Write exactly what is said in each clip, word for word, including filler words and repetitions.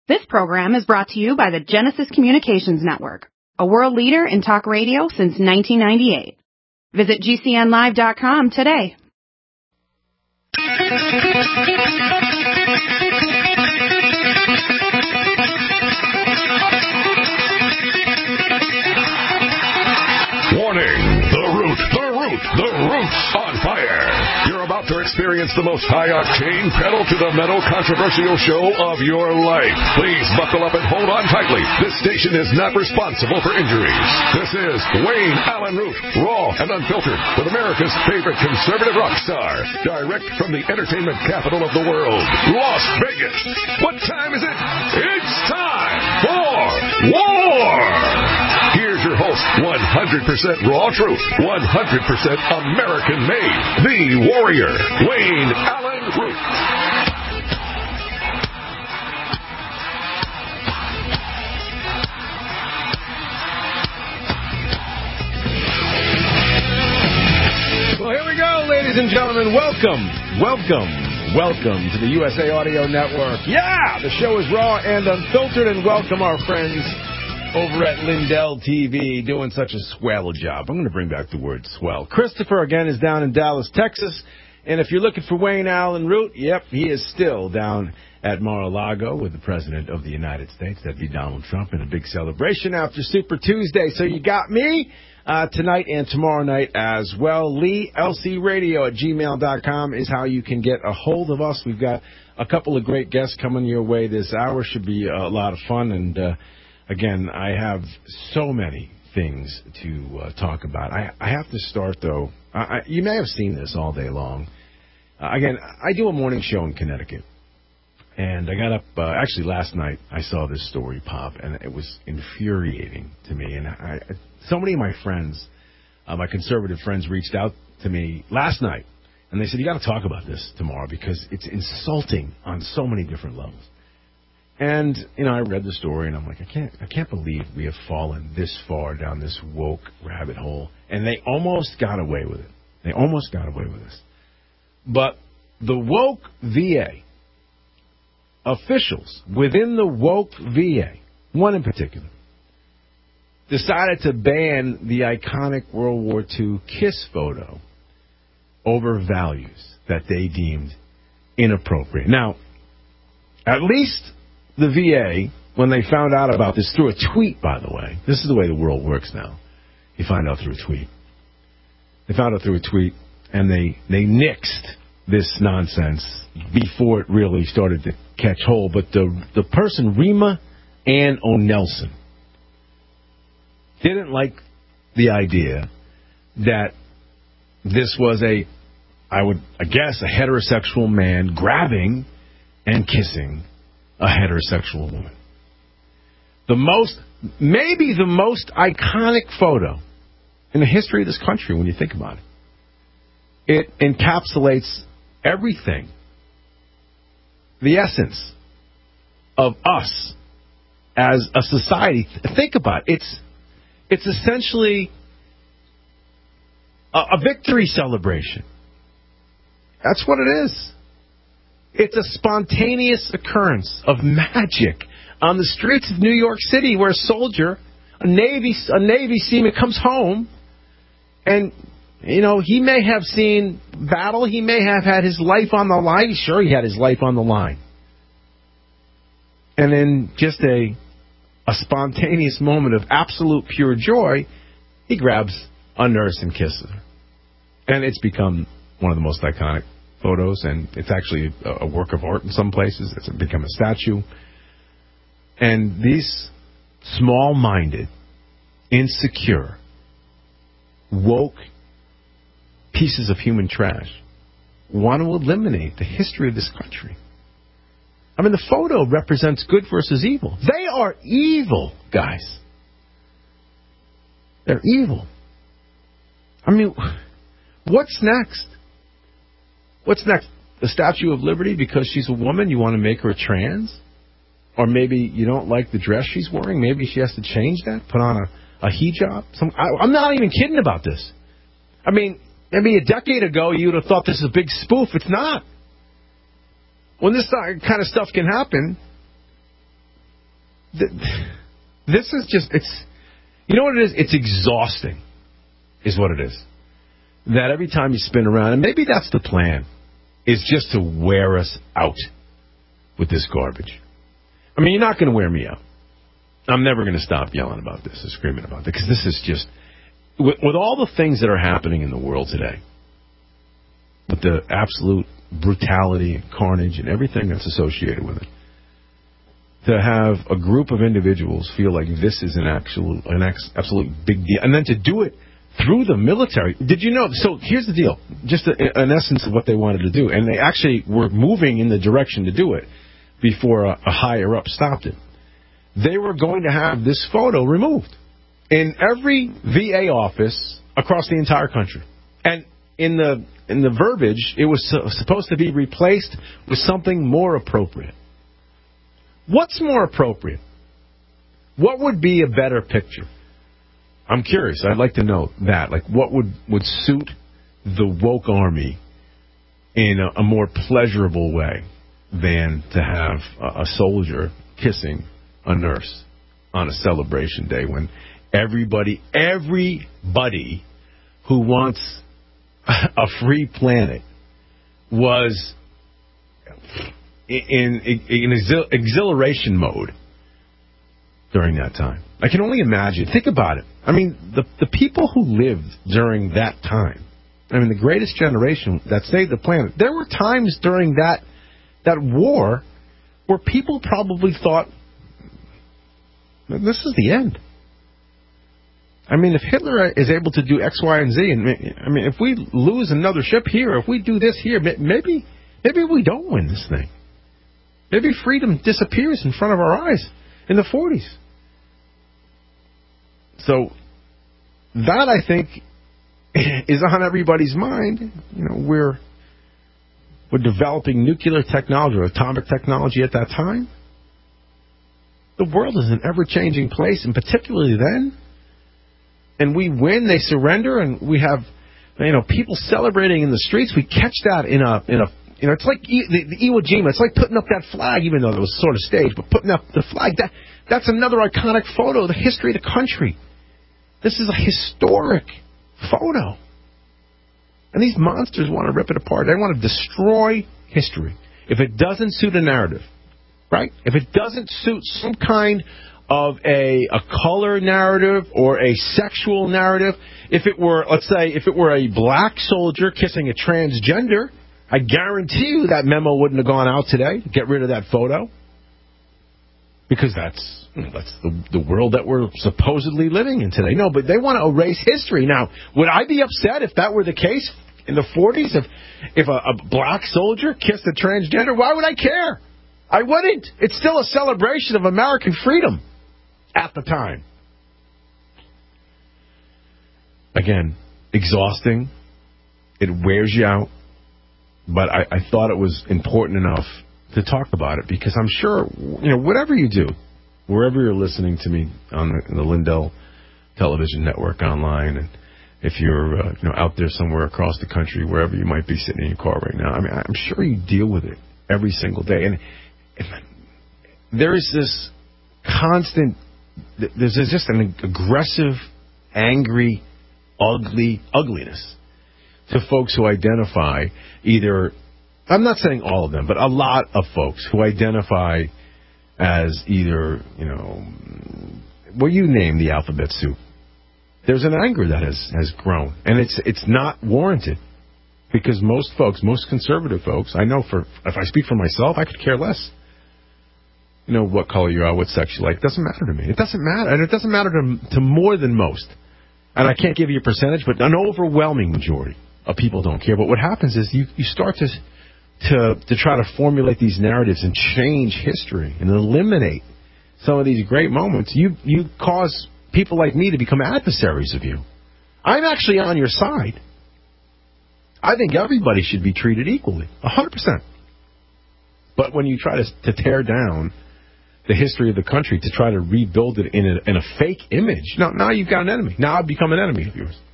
This program is brought to you by the Genesis Communications Network, a world leader in talk radio since nineteen ninety-eight. Visit G C N live dot com today. Warning! The Root, the Root, the Root's on fire! You're about to experience the most high-octane, pedal-to-the-metal controversial show of your life. Please buckle up and hold on tightly. This station is not responsible for injuries. This is Wayne Allen Root, raw and unfiltered, with America's favorite conservative rock star. Direct from the entertainment capital of the world, Las Vegas. What time is it? It's time for war! Here's your host, one hundred percent raw truth, one hundred percent American-made, the warrior, Wayne Allen Root. Well, here we go, ladies and gentlemen. Welcome, welcome, welcome to the U S A Audio Network. Yeah, the show is raw and unfiltered, and welcome our friends over at Lindell T V, doing such a swell job. I'm going to bring back the word swell. Christopher, again, is down in Dallas, Texas. And if you're looking for Wayne Allen Root, yep, he is still down at Mar-a-Lago with the President of the United States. That'd be Donald Trump, in a big celebration after Super Tuesday. So you got me uh, tonight and tomorrow night as well. Lee, L C Radio at gmail dot com is how you can get a hold of us. We've got a couple of great guests coming your way this hour. Should be a lot of fun. And, uh, Again, I have so many things to uh, talk about. I, I have to start, though. I, I, you may have seen this all day long. Uh, again, I do a morning show in Connecticut. And I got up, uh, actually last night, I saw this story pop, and it was infuriating to me. And I, I, so many of my friends, uh, my conservative friends, reached out to me last night. And they said, you got to talk about this tomorrow because it's insulting on so many different levels. And, you know, I read the story, and I'm like, I can't I can't believe we have fallen this far down this woke rabbit hole. And they almost got away with it. They almost got away with this. But the woke V A, officials within the woke V A, one in particular, decided to ban the iconic World War Two kiss photo over values that they deemed inappropriate. Now, at least the V A, when they found out about this through a tweet, by the way, this is the way the world works now. You find out through a tweet. They found out through a tweet, and they, they nixed this nonsense before it really started to catch hold. But the, the person, Rima Ann O'Nelson, didn't like the idea that this was a, I would I guess, a heterosexual man grabbing and kissing a heterosexual woman. The most, maybe the most iconic photo in the history of this country when you think about it. It encapsulates everything, the essence of us as a society. Think about it. It's, it's essentially a, a victory celebration. That's what it is. It's a spontaneous occurrence of magic on the streets of New York City, where a soldier, a Navy, a Navy seaman, comes home, and, you know, he may have seen battle. He may have had his life on the line. Sure, he had his life on the line. And in just a, a spontaneous moment of absolute pure joy, he grabs a nurse and kisses her. And it's become one of the most iconic photos, and it's actually a work of art in some places. It's become a statue. And these small-minded, insecure, woke pieces of human trash want to eliminate the history of this country. I mean, the photo represents good versus evil. They are evil, guys. They're evil. I mean, what's next? What's next? The Statue of Liberty, because she's a woman, you want to make her trans? Or maybe you don't like the dress she's wearing. Maybe she has to change that, put on a, a hijab. Some, I, I'm not even kidding about this. I mean, maybe a decade ago you would have thought this is a big spoof. It's not. When this kind of stuff can happen, this is just, it's, you know what it is? It's exhausting, is what it is. That every time you spin around, and maybe that's the plan, is just to wear us out with this garbage. I mean, you're not going to wear me out. I'm never going to stop yelling about this or screaming about it, because this is just, with, with all the things that are happening in the world today, with the absolute brutality and carnage and everything that's associated with it, to have a group of individuals feel like this is an actual, an ex, absolute big deal, and then to do it through the military. Did you know? So here's the deal, just a, an essence of what they wanted to do, and they actually were moving in the direction to do it before a, a higher up stopped it. They were going to have this photo removed in every V A office across the entire country, and in the in the verbiage, it was supposed to be replaced with something more appropriate. What's more appropriate? What would be a better picture? I'm curious. I'd like to know that. Like, what would, would suit the woke army in a, a more pleasurable way than to have a, a soldier kissing a nurse on a celebration day when everybody, everybody who wants a free planet was in, in, in exhil- exhilaration mode during that time. I can only imagine. Think about it. I mean, the the people who lived during that time, I mean, the greatest generation that saved the planet, there were times during that that war where people probably thought, this is the end. I mean, if Hitler is able to do X, Y, and Z, and I mean, if we lose another ship here, if we do this here, maybe maybe we don't win this thing. Maybe freedom disappears in front of our eyes in the forties. So that, I think, is on everybody's mind. You know, we're we're developing nuclear technology or atomic technology at that time. The world is an ever-changing place, and particularly then. And we win, they surrender, and we have, you know, people celebrating in the streets. We catch that in a in a you know, it's like e- the, the Iwo Jima. It's like putting up that flag, even though it was sort of staged, but putting up the flag. That that's another iconic photo of the history of the country. This is a historic photo. And these monsters want to rip it apart. They want to destroy history. If it doesn't suit a narrative, right? If it doesn't suit some kind of a, a color narrative or a sexual narrative, if it were, let's say, if it were a black soldier kissing a transgender, I guarantee you that memo wouldn't have gone out today to get rid of that photo. Because that's that's the, the world that we're supposedly living in today. No, but they want to erase history. Now, would I be upset if that were the case in the forties? If if a, a black soldier kissed a transgender? Why would I care? I wouldn't. It's still a celebration of American freedom at the time. Again, exhausting. It wears you out. But I, I thought it was important enough to talk about it, because I'm sure, you know, whatever you do, wherever you're listening to me on the, the Lindell Television Network online, and if you're uh, you know, out there somewhere across the country, wherever you might be sitting in your car right now, I mean, I'm sure you deal with it every single day. And there is this constant, there's just an aggressive, angry, ugly ugliness to folks who identify either, I'm not saying all of them, but a lot of folks who identify as either, you know, well, you name the alphabet soup. There's an anger that has, has grown, and it's it's not warranted, because most folks, most conservative folks, I know for, if I speak for myself, I could care less. You know, what color you are, what sex you like, it doesn't matter to me. It doesn't matter, and it doesn't matter to, to more than most. And I can't give you a percentage, but an overwhelming majority of people don't care. But what happens is you, you start to to to try to formulate these narratives and change history and eliminate some of these great moments. You you cause people like me to become adversaries of you. I'm actually on your side. I think everybody should be treated equally, one hundred percent. But when you try to, to tear down the history of the country to try to rebuild it in a, in a fake image, now, now you've got an enemy. Now I've become an enemy of yours.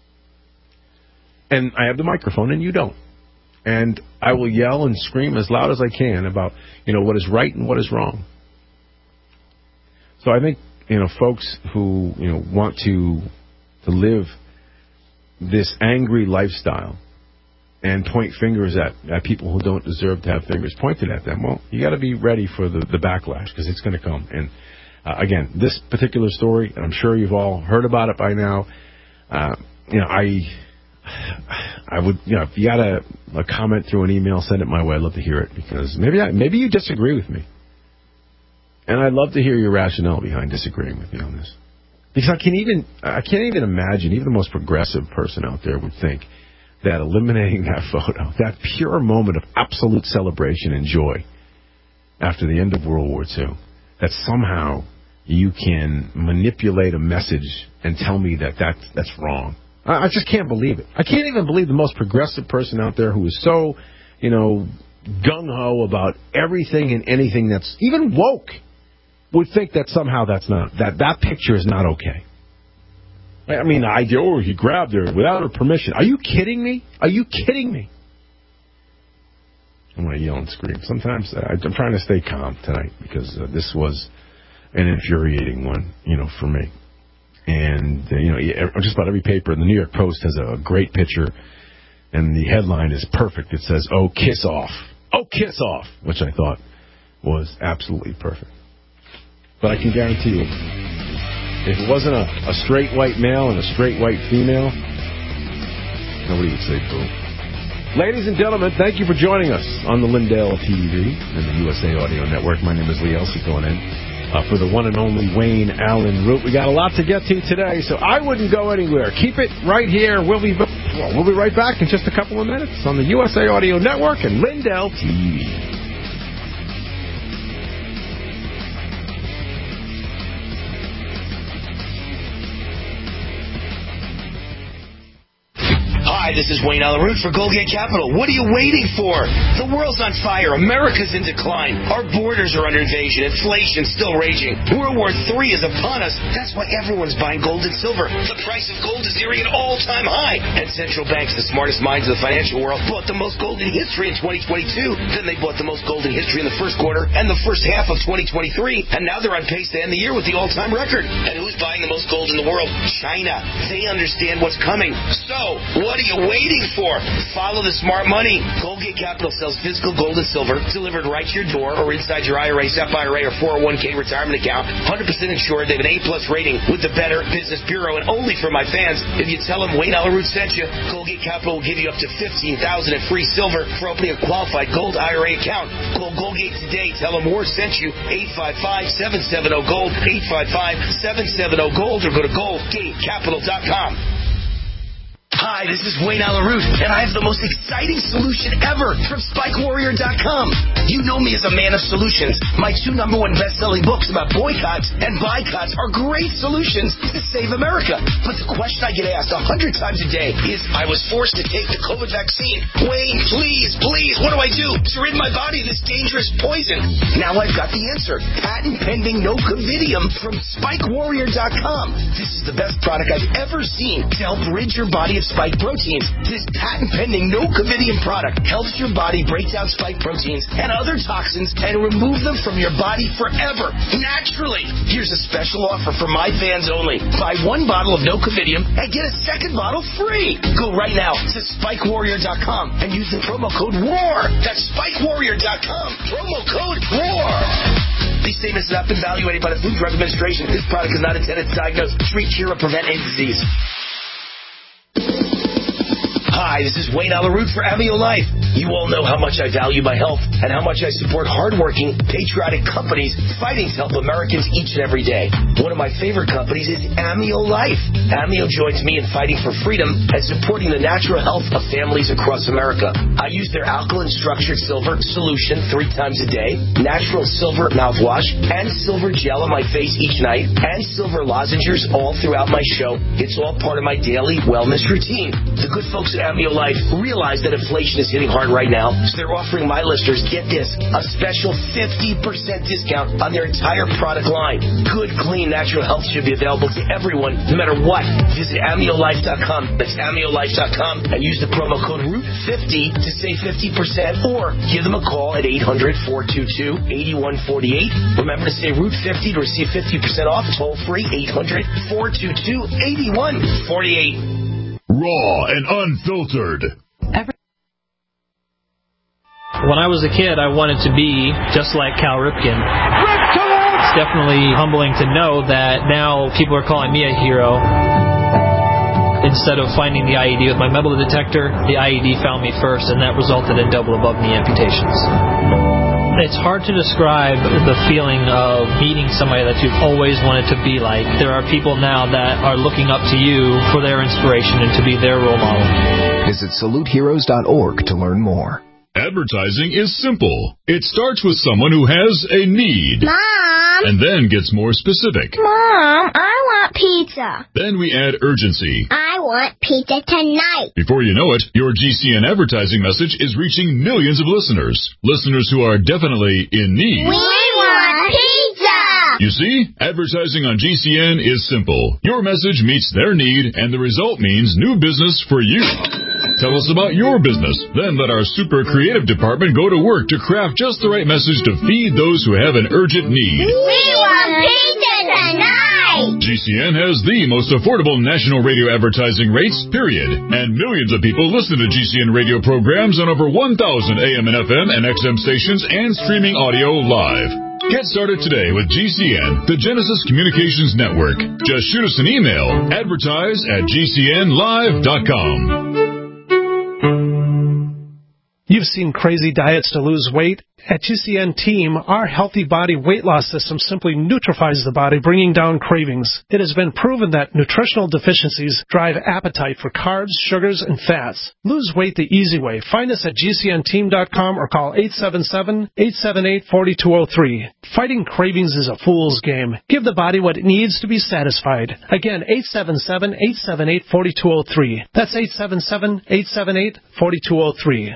And I have the microphone and you don't. And I will yell and scream as loud as I can about, you know, what is right and what is wrong. So I think, you know, folks who, you know, want to to live this angry lifestyle and point fingers at, at people who don't deserve to have fingers pointed at them, well, you got to be ready for the, the backlash, because it's going to come. And, uh, again, this particular story, and I'm sure you've all heard about it by now, uh, you know, I I would, you know, if you got a, a comment through an email, send it my way. I'd love to hear it, because maybe I, maybe you disagree with me. And I'd love to hear your rationale behind disagreeing with me on this. Because I can even I can't even imagine, even the most progressive person out there would think that eliminating that photo, that pure moment of absolute celebration and joy after the end of World War Two, that somehow you can manipulate a message and tell me that that's, that's wrong. I, I just can't believe it. I can't even believe the most progressive person out there who is so, you know, gung-ho about everything and anything that's even woke would think that somehow that's not, that that picture is not okay. I mean, the idea, oh, he grabbed her without her permission. Are you kidding me? Are you kidding me? I'm going to yell and scream. Sometimes uh, I'm trying to stay calm tonight, because uh, this was an infuriating one, you know, for me. And, uh, you know, just about every paper, the New York Post has a great picture, and the headline is perfect. It says, "Oh, kiss off. Oh, kiss off," which I thought was absolutely perfect. But I can guarantee you, if it wasn't a, a straight white male and a straight white female, nobody would say boo. Ladies and gentlemen, thank you for joining us on the Lindell T V and the U S A Audio Network. My name is Lee Elsey, going in uh, for the one and only Wayne Allen Root. We got a lot to get to today, so I wouldn't go anywhere. Keep it right here. We'll be well, we'll be right back in just a couple of minutes on the U S A Audio Network and Lindell T V. Hi, this is Wayne Allen Root for Goldgate Capital. What are you waiting for? The world's on fire. America's in decline. Our borders are under invasion. Inflation's still raging. World War Three is upon us. That's why everyone's buying gold and silver. The price of gold is nearing an all-time high. And central banks, the smartest minds of the financial world, bought the most gold in history in twenty twenty-two. Then they bought the most gold in history in the first quarter and the first half of twenty twenty-three. And now they're on pace to end the year with the all-time record. And who's buying the most gold in the world? China. They understand what's coming. So, what are you waiting for? Follow the smart money. Goldgate Capital sells physical gold and silver delivered right to your door or inside your I R A, S E P I R A, or four oh one k retirement account. one hundred percent insured. They have an A-plus rating with the Better Business Bureau. And only for my fans, if you tell them Wayne Allen Root sent you, Goldgate Capital will give you up to fifteen thousand dollars in free silver for opening a qualified gold I R A account. Call Goldgate today. Tell them Moore sent you. eight five five, seven seven zero, GOLD. eight five five, seven seven zero, GOLD. Or go to goldgate capital dot com. Hi, this is Wayne Allen Root, and I have the most exciting solution ever from Spike Warrior dot com. You know me as a man of solutions. My two number one best-selling books about boycotts and boycotts are great solutions to save America. But the question I get asked a hundred times a day is, I was forced to take the COVID vaccine. Wayne, please, please, what do I do to rid my body of this dangerous poison? Now I've got the answer. Patent-pending Nocovidium from Spike Warrior dot com. This is the best product I've ever seen to help rid your body of spike proteins. This patent-pending Nocovidium product helps your body break down spike proteins and other toxins and remove them from your body forever, naturally. Here's a special offer for my fans only. Buy one bottle of Nocovidium and get a second bottle free. Go right now to Spike Warrior dot com and use the promo code WAR. That's Spike Warrior dot com. Promo code WAR. These statements have not been evaluated by the Food and Drug Administration. This product is not intended to diagnose, treat, cure, or prevent any disease. Hi, this is Wayne Allen Root for Amio Life. You all know how much I value my health and how much I support hardworking, patriotic companies fighting to help Americans each and every day. One of my favorite companies is Amio Life. Amio joins me in fighting for freedom and supporting the natural health of families across America. I use their alkaline structured silver solution three times a day, natural silver mouthwash, and silver gel on my face each night, and silver lozenges all throughout my show. It's all part of my daily wellness routine. The good folks at Amio Amio Life realize that inflation is hitting hard right now, so they're offering my listeners, get this, a special fifty percent discount on their entire product line. Good, clean, natural health should be available to everyone, no matter what. Visit amio life dot com. That's amio life dot com and use the promo code root fifty to save fifty percent, or give them a call at eight hundred, four two two, eight one four eight. Remember to say root fifty to receive fifty percent off. Toll free, eight hundred, four two two, eight one four eight. Raw and unfiltered. Every- When I was a kid, I wanted to be just like Cal Ripken. It's definitely humbling to know that now people are calling me a hero. Instead of finding the I E D with my metal detector, the I E D found me first, and that resulted in double above knee amputations. It's hard to describe the feeling of meeting somebody that you've always wanted to be like. There are people now that are looking up to you for their inspiration and to be their role model. Visit salute heroes dot org to learn more. Advertising is simple. It starts with someone who has a need. Mom! And then gets more specific. Mom, I want pizza. Then we add urgency. I want pizza tonight. Before you know it, your G C N advertising message is reaching millions of listeners. Listeners who are definitely in need. We want pizza! You see, advertising on G C N is simple. Your message meets their need, and the result means new business for you. Tell us about your business. Then let our super creative department go to work to craft just the right message to feed those who have an urgent need. We want pizza tonight! G C N has the most affordable national radio advertising rates, period. And millions of people listen to G C N radio programs on over one thousand A M and F M and X M stations and streaming audio live. Get started today with G C N, the Genesis Communications Network. Just shoot us an email, advertise at g c n live dot com. You've seen crazy diets to lose weight. At G C N Team, our healthy body weight loss system simply neutralizes the body, bringing down cravings. It has been proven that nutritional deficiencies drive appetite for carbs, sugars, and fats. Lose weight the easy way. Find us at g c n team dot com or call eight seven seven, eight seven eight, four two zero three. Fighting cravings is a fool's game. Give the body what it needs to be satisfied. Again, eight seven seven, eight seven eight, four two zero three. That's eight seven seven, eight seven eight, four two zero three.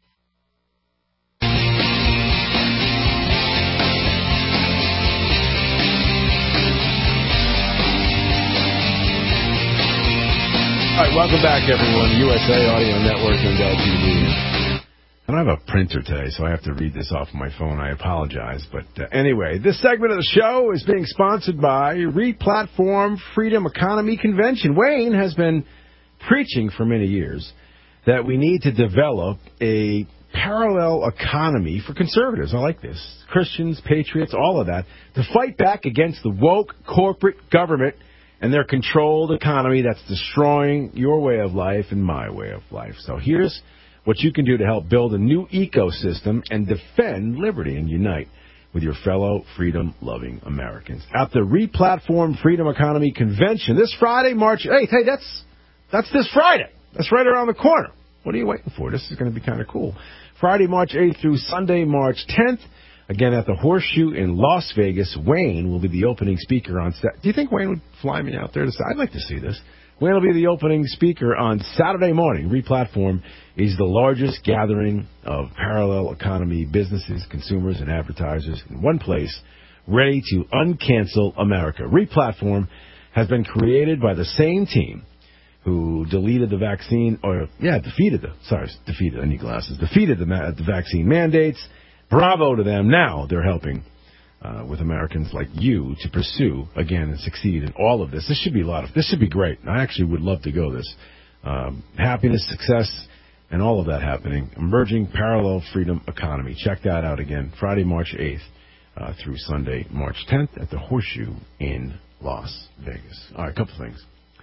All right, welcome back, everyone. U S A Audio Network and L T V. I don't have a printer today, so I have to read this off my phone. I apologize. But uh, anyway, this segment of the show is being sponsored by Replatform Freedom Economy Convention. Wayne has been preaching for many years that we need to develop a parallel economy for conservatives. I like this. Christians, patriots, all of that, to fight back against the woke corporate government and their controlled economy that's destroying your way of life and my way of life. So here's what you can do to help build a new ecosystem and defend liberty and unite with your fellow freedom-loving Americans. At the Replatform Freedom Economy Convention this Friday, March eighth. Hey, that's that's this Friday. That's right around the corner. What are you waiting for? This is going to be kind of cool. Friday, March eighth through Sunday, March tenth. Again, at the Horseshoe in Las Vegas, Wayne will be the opening speaker on Saturday. Do you think Wayne would fly me out there? To I'd like to see this. Wayne will be the opening speaker on Saturday morning. Replatform is the largest gathering of parallel economy businesses, consumers, and advertisers in one place, ready to uncancel America. Replatform has been created by the same team who deleted the vaccine, or, yeah, defeated the, sorry, defeated, I need glasses, defeated the, the vaccine mandates. Bravo to them. Now they're helping uh, with Americans like you to pursue, again, and succeed in all of this. This should be a lot of, this should be great. I actually would love to go this. Um, happiness, success, and all of that happening. Emerging Parallel Freedom Economy. Check that out again. Friday, March eighth uh, through Sunday, March tenth at the Horseshoe in Las Vegas. All right, a couple things.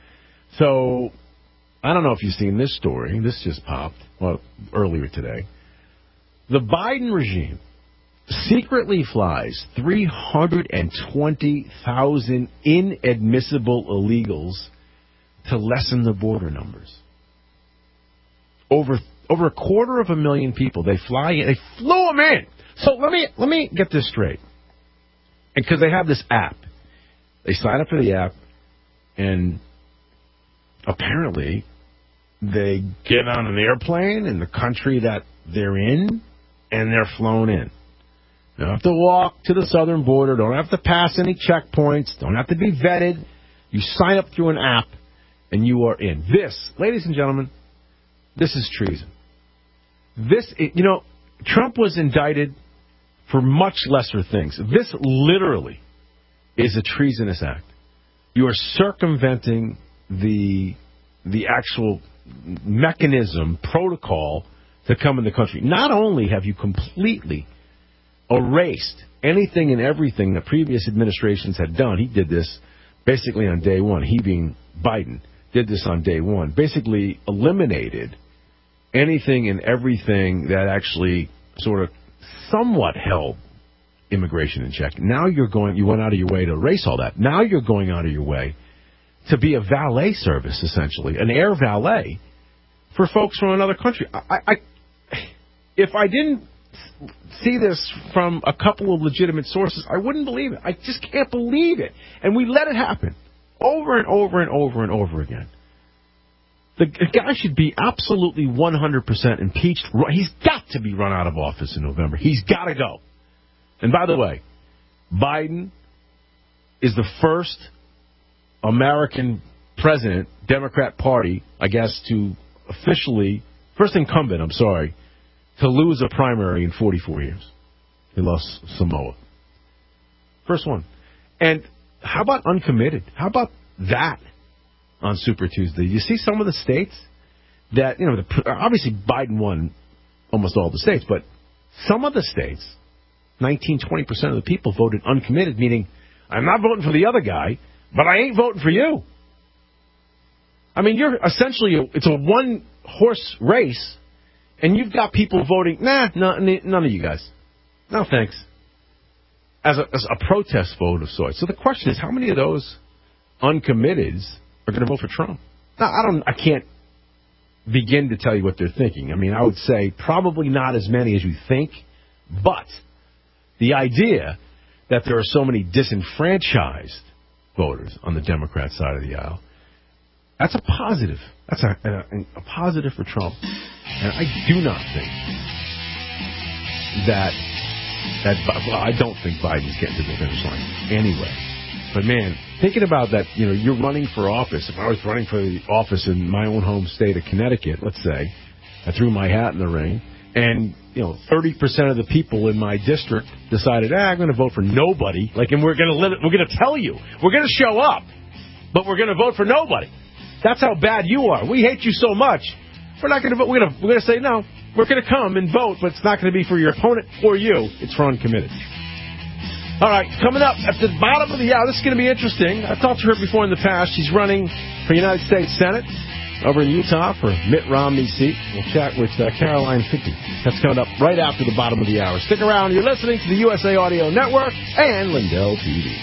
So, I don't know if you've seen this story. This just popped, well, earlier today. The Biden regime secretly flies three hundred twenty thousand inadmissible illegals to lessen the border numbers. Over over a quarter of a million people, they fly in. They flew them in. So let me let me get this straight. And because they have this app. They sign up for the app, and apparently they get on an airplane in the country that they're in, and they're flown in. Don't have to walk to the southern border. Don't have to pass any checkpoints. Don't have to be vetted. You sign up through an app, and you are in. This, ladies and gentlemen, this is treason. This, you know, Trump was indicted for much lesser things. This literally is a treasonous act. You are circumventing the the actual mechanism, protocol to come in the country. Not only have you completely erased anything and everything that previous administrations had done, he did this basically on day one, he being Biden, did this on day one, basically eliminated anything and everything that actually sort of somewhat held immigration in check. Now you're going, you went out of your way to erase all that. Now you're going out of your way to be a valet service, essentially, an air valet for folks from another country. I, I, if I didn't see this from a couple of legitimate sources, I wouldn't believe it. I just can't believe it. And we let it happen over and over and over and over again. The guy should be absolutely one hundred percent impeached. He's got to be run out of office in November. He's got to go. And by the way, Biden is the first American president, Democrat Party, I guess, to officially, first incumbent, I'm sorry, to lose a primary in forty-four years. He lost Samoa. First one. And how about uncommitted? How about that on Super Tuesday? You see some of the states that, you know, the, obviously Biden won almost all the states, but some of the states, nineteen, twenty percent of the people voted uncommitted, meaning I'm not voting for the other guy, but I ain't voting for you. I mean, you're essentially, a, it's a one-horse race, and you've got people voting, nah, no, none of you guys. No, thanks. As a, as a protest vote of sorts. So the question is, how many of those uncommitteds are going to vote for Trump? Now, I don't, I can't begin to tell you what they're thinking. I mean, I would say probably not as many as you think, but the idea that there are so many disenfranchised voters on the Democrat side of the aisle, that's a positive. That's a, a, a positive for Trump. And I do not think that, that well, I don't think Biden's getting to the finish line anyway. But, man, thinking about that, you know, you're running for office. If I was running for the office in my own home state of Connecticut, let's say, I threw my hat in the ring, and, you know, thirty percent of the people in my district decided, ah, I'm going to vote for nobody. Like, and we're going to live it. We're going to tell you. We're going to show up, but we're going to vote for nobody. That's how bad you are. We hate you so much. We're not going to vote. We're going to, we're going to say, no, we're going to come and vote, but it's not going to be for your opponent or you. It's for uncommitted. All right, coming up at the bottom of the hour, this is going to be interesting. I've talked to her before in the past. She's running for United States Senate over in Utah for Mitt Romney's seat. We'll chat with uh, Caroline Fickey. That's coming up right after the bottom of the hour. Stick around. You're listening to the U S A Audio Network and Lindell T V.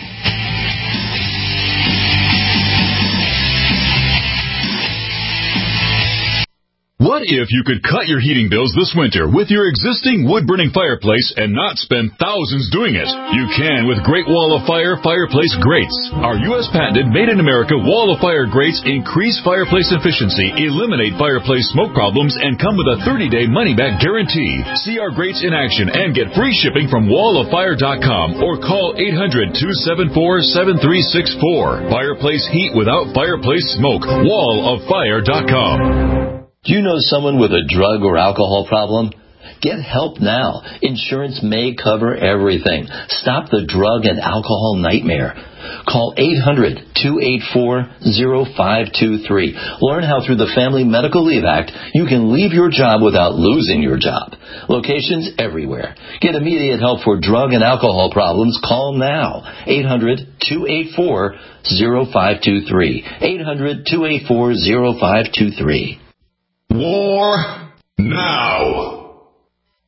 What if you could cut your heating bills this winter with your existing wood-burning fireplace and not spend thousands doing it? You can with Great Wall of Fire Fireplace Grates. Our U S patented made-in-America Wall of Fire grates increase fireplace efficiency, eliminate fireplace smoke problems, and come with a thirty-day money-back guarantee. See our grates in action and get free shipping from wall of fire dot com or call eight hundred, two seven four, seven three six four. Fireplace heat without fireplace smoke. wall of fire dot com. Do you know someone with a drug or alcohol problem? Get help now. Insurance may cover everything. Stop the drug and alcohol nightmare. Call eight hundred, two eight four, zero five two three. Learn how through the Family Medical Leave Act you can leave your job without losing your job. Locations everywhere. Get immediate help for drug and alcohol problems. Call now. eight hundred, two eight four, zero five two three. eight hundred, two eight four, zero five two three. War now.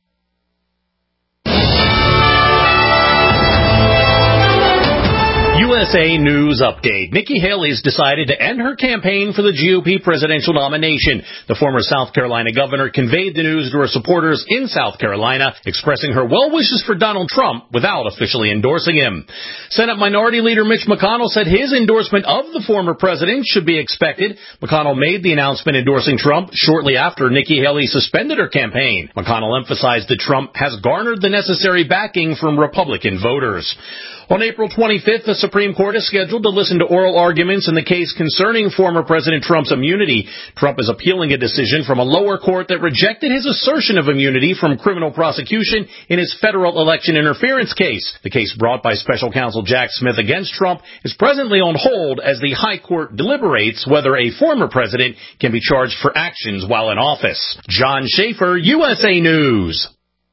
U U S A News Update. Nikki Haley's decided to end her campaign for the G O P presidential nomination. The former South Carolina governor conveyed the news to her supporters in South Carolina, expressing her well wishes for Donald Trump without officially endorsing him. Senate Minority Leader Mitch McConnell said his endorsement of the former president should be expected. McConnell made the announcement endorsing Trump shortly after Nikki Haley suspended her campaign. McConnell emphasized that Trump has garnered the necessary backing from Republican voters. On April twenty-fifth, the Supreme Court is scheduled to listen to oral arguments in the case concerning former President Trump's immunity. Trump is appealing a decision from a lower court that rejected his assertion of immunity from criminal prosecution in his federal election interference case. The case brought by special counsel Jack Smith against Trump is presently on hold as the high court deliberates whether a former president can be charged for actions while in office. John Schaefer, U S A News.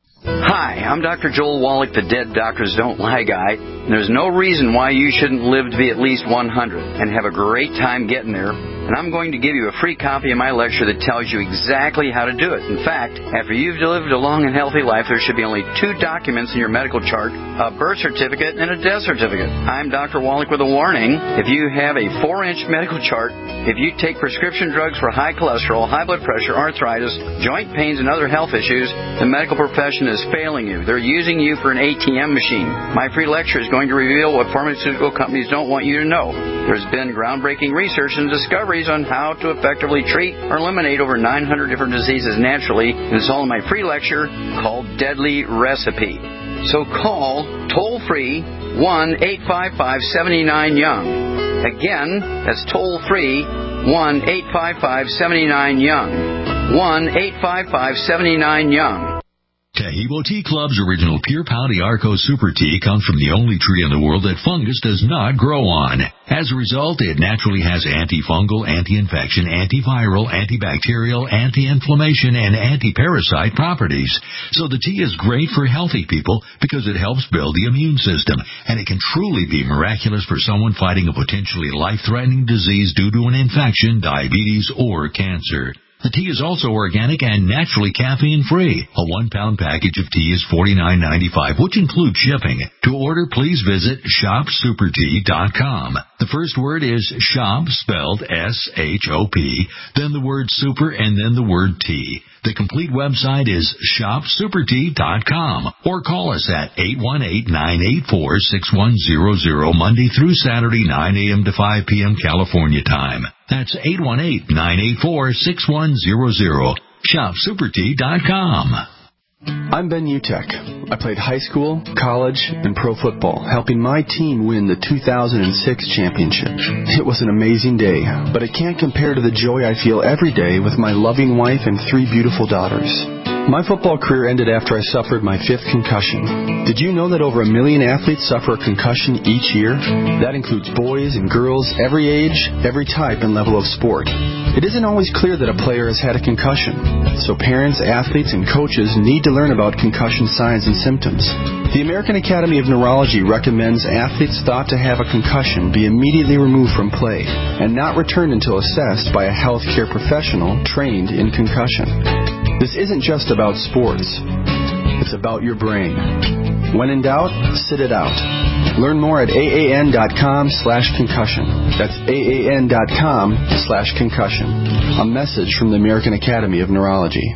Hi, I'm Doctor Joel Wallach, the Dead Doctors Don't Lie guy. And there's no reason why you shouldn't live to be at least one hundred and have a great time getting there. And I'm going to give you a free copy of my lecture that tells you exactly how to do it. In fact, after you've lived a long and healthy life, there should be only two documents in your medical chart, a birth certificate and a death certificate. I'm Doctor Wallach with a warning. If you have a four-inch medical chart, if you take prescription drugs for high cholesterol, high blood pressure, arthritis, joint pains, and other health issues, the medical profession is failing you. They're using you for an A T M machine. My free lecture is going to reveal what pharmaceutical companies don't want you to know. There's been groundbreaking research and discoveries on how to effectively treat or eliminate over nine hundred different diseases naturally, and it's all in my free lecture called Deadly Recipe. So call toll-free one eight five five, seven nine, young. Again, that's toll-free one eight five five, seven nine, young. one eight five five, seven nine, young. Taheebo Tea Club's original Pure Pau D'Arco Super Tea comes from the only tree in the world that fungus does not grow on. As a result, it naturally has antifungal, anti-infection, antiviral, antibacterial, anti-inflammation, and anti-parasite properties. So the tea is great for healthy people because it helps build the immune system, and it can truly be miraculous for someone fighting a potentially life-threatening disease due to an infection, diabetes, or cancer. The tea is also organic and naturally caffeine-free. A one-pound package of tea is forty-nine ninety-five, which includes shipping. To order, please visit shop super tea dot com. The first word is shop, spelled S H O P, then the word super, and then the word tea. The complete website is shop super tea dot com, or call us at eight one eight, nine eight four, six one zero zero, Monday through Saturday, nine a.m. to five p.m. California time. That's eight one eight, nine eight four, six one zero zero. shop super tea dot com. I'm Ben Utek. I played high school, college, and pro football, helping my team win the two thousand six championship. It was an amazing day, but it can't compare to the joy I feel every day with my loving wife and three beautiful daughters. My football career ended after I suffered my fifth concussion. Did you know that over a million athletes suffer a concussion each year? That includes boys and girls, every age, every type and level of sport. It isn't always clear that a player has had a concussion, so parents, athletes, and coaches need to learn about concussion signs and symptoms. The American Academy of Neurology recommends athletes thought to have a concussion be immediately removed from play and not returned until assessed by a healthcare professional trained in concussion. This isn't just about sports. It's about your brain. When in doubt, sit it out. Learn more at aan.com slash concussion. That's aan.com slash concussion. A message from the American Academy of Neurology.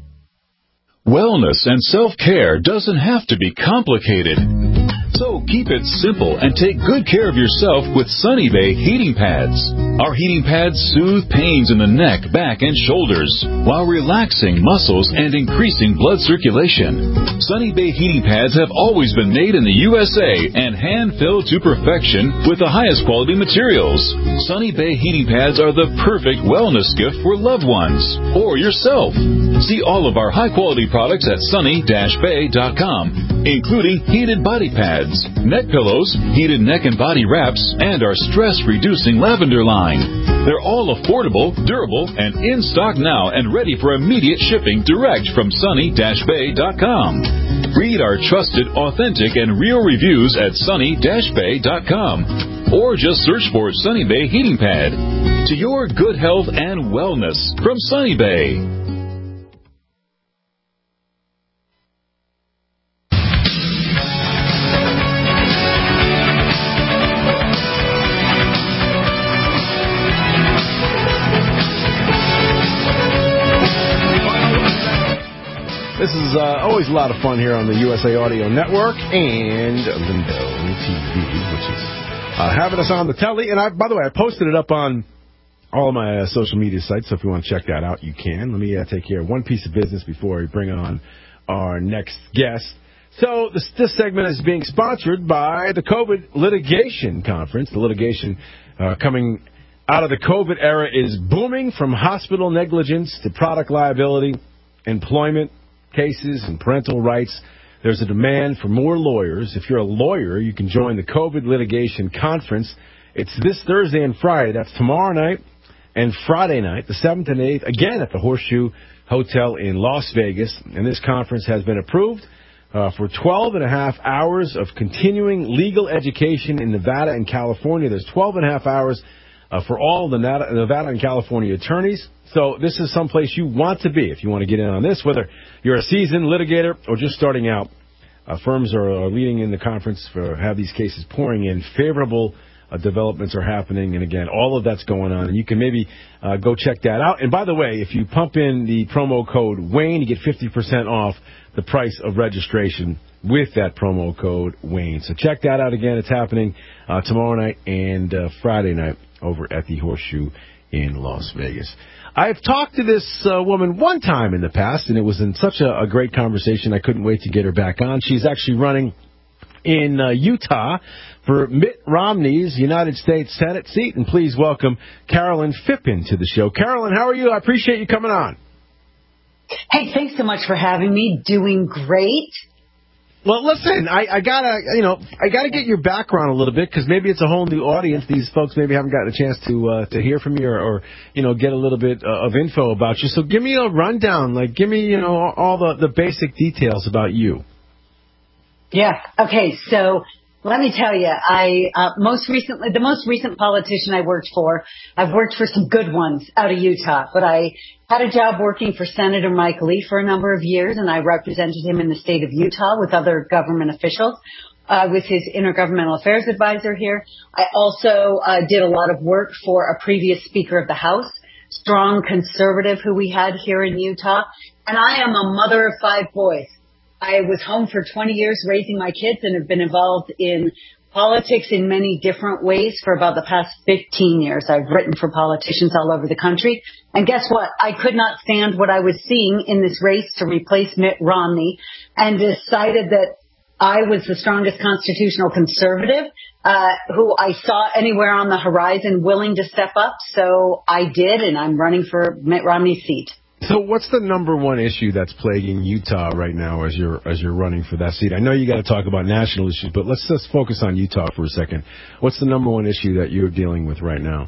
Wellness and self-care doesn't have to be complicated. So keep it simple and take good care of yourself with Sunny Bay heating pads. Our heating pads soothe pains in the neck, back, and shoulders while relaxing muscles and increasing blood circulation. Sunny Bay heating pads have always been made in the U S A and hand-filled to perfection with the highest quality materials. Sunny Bay heating pads are the perfect wellness gift for loved ones or yourself. See all of our high-quality products at sunny dash bay dot com, including heated body pads, neck pillows, heated neck and body wraps, and our stress-reducing lavender line. They're all affordable, durable, and in stock now and ready for immediate shipping direct from sunny dash bay dot com. Read our trusted, authentic, and real reviews at sunny dash bay dot com, or just search for Sunny Bay Heating Pad. To your good health and wellness from Sunny Bay. uh, always a lot of fun here on the U S A Audio Network and Lindo T V, which is uh, having us on the telly. And I, by the way, I posted it up on all of my uh, social media sites, so if you want to check that out, you can. Let me uh, take care of one piece of business before we bring on our next guest. So this, this segment is being sponsored by the COVID Litigation Conference. The litigation uh, coming out of the COVID era is booming, from hospital negligence to product liability, employment cases, and parental rights. There's a demand for more lawyers. If you're a lawyer, you can join the COVID Litigation Conference. It's this Thursday and Friday. That's tomorrow night and Friday night, the seventh and eighth, again at the Horseshoe Hotel in Las Vegas. And this conference has been approved uh, for twelve and a half hours of continuing legal education in Nevada and California. There's twelve and a half hours uh, for all the Nevada and California attorneys. So this is someplace you want to be if you want to get in on this, whether you're a seasoned litigator or just starting out. Uh, firms are, are leading in the conference for have these cases pouring in. Favorable uh, developments are happening, and again, all of that's going on. And you can maybe uh, go check that out. And by the way, if you pump in the promo code Wayne, you get fifty percent off the price of registration with that promo code Wayne. So check that out again. It's happening uh, tomorrow night and uh, Friday night over at the Horseshoe in Las Vegas. I've talked to this uh, woman one time in the past, and it was in such a, a great conversation, I couldn't wait to get her back on. She's actually running in uh, Utah for Mitt Romney's United States Senate seat. And please welcome Carolyn Phippen to the show. Carolyn, how are you? I appreciate you coming on. Hey, thanks so much for having me. Doing great. Well, listen, I, I gotta, you know, I gotta get your background a little bit, because maybe it's a whole new audience. These folks maybe haven't gotten a chance to uh, to hear from you or, or, you know, get a little bit uh, of info about you. So give me a rundown, like give me, you know, all the, the basic details about you. Yeah. Okay. So let me tell you, I uh, most recently, the most recent politician I worked for, I've worked for some good ones out of Utah, but I had a job working for Senator Mike Lee for a number of years, and I represented him in the state of Utah with other government officials. I was his intergovernmental affairs advisor here. I also uh, did a lot of work for a previous Speaker of the House, strong conservative who we had here in Utah, and I am a mother of five boys. I was home for twenty years raising my kids and have been involved in politics in many different ways for about the past fifteen years. I've written for politicians all over the country. And guess what? I could not stand what I was seeing in this race to replace Mitt Romney, and decided that I was the strongest constitutional conservative uh, who I saw anywhere on the horizon willing to step up. So I did, and I'm running for Mitt Romney's seat. So what's the number one issue that's plaguing Utah right now as you're as you're running for that seat? I know you got to talk about national issues, but let's just focus on Utah for a second. What's the number one issue that you're dealing with right now?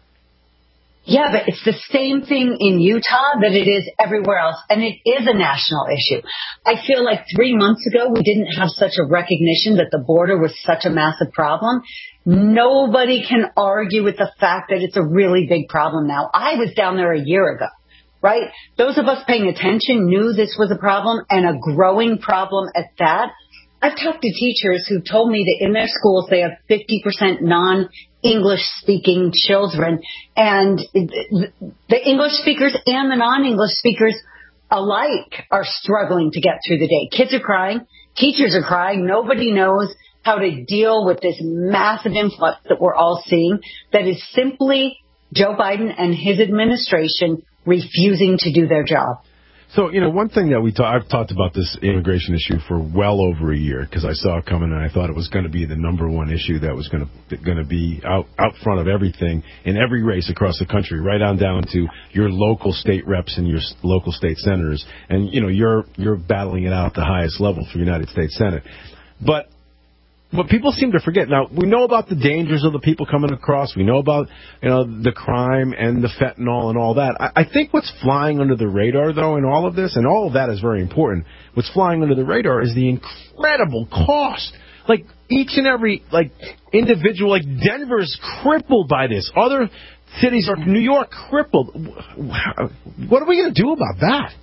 Yeah, but it's the same thing in Utah that it is everywhere else, and it is a national issue. I feel like three months ago we didn't have such a recognition that the border was such a massive problem. Nobody can argue with the fact that it's a really big problem now. I was down there a year ago. Right? Those of us paying attention knew this was a problem, and a growing problem at that. I've talked to teachers who told me that in their schools they have fifty percent non-English speaking children, and the English speakers and the non-English speakers alike are struggling to get through the day. Kids are crying. Teachers are crying. Nobody knows how to deal with this massive influx that we're all seeing that is simply Joe Biden and his administration refusing to do their job. So, you know, one thing that we talk, I've talked about this immigration issue for well over a year, because I saw it coming and I thought it was going to be the number one issue that was going to going to be out out front of everything in every race across the country, right on down to your local state reps and your local state senators. And, you know, you're you're battling it out at the highest level for United States Senate. But what people seem to forget, now, we know about the dangers of the people coming across. We know about, you know, the crime and the fentanyl and all that. I, I think what's flying under the radar, though, in all of this, and all of that is very important, what's flying under the radar is the incredible cost. Like, each and every, like, individual, like, Denver's crippled by this. Other cities, like New York, crippled. What are we going to do about that?